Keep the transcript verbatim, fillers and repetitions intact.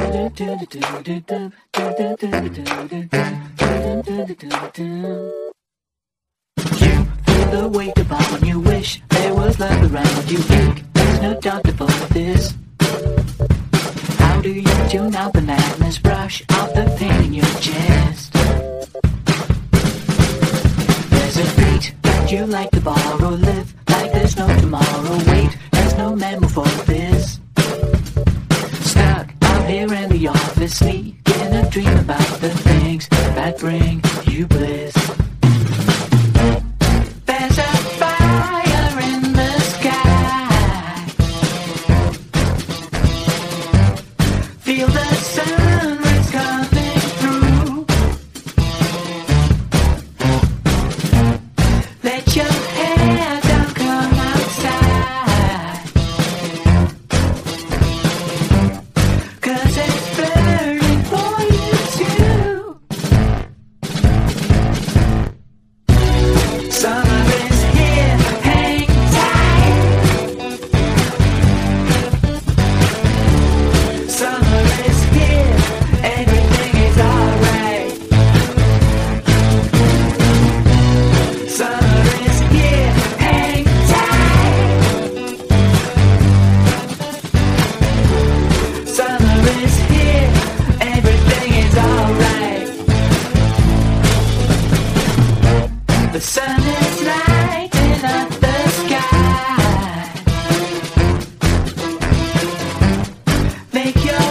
feel the weight upon you, wish there was love around you. Ache, there's no doubt about this. How do you tune out the madness? Brush off the pain in your chest. There's a beat that you like to borrow. Live like there's no tomorrow. Wait, there's no memo for this. Stuck out here in the office, sneaking a dream about the things that bring you bliss. There's a fire in the sky. Feel the sun rays coming through. Let your hair down, come outside. 'Cause it's burning for you too. Summer is here, hang tight. Summer is here, everything is alright. Summer is here, hang tight. Summer is here, everything is alright. The sun is lighting up the sky. Make your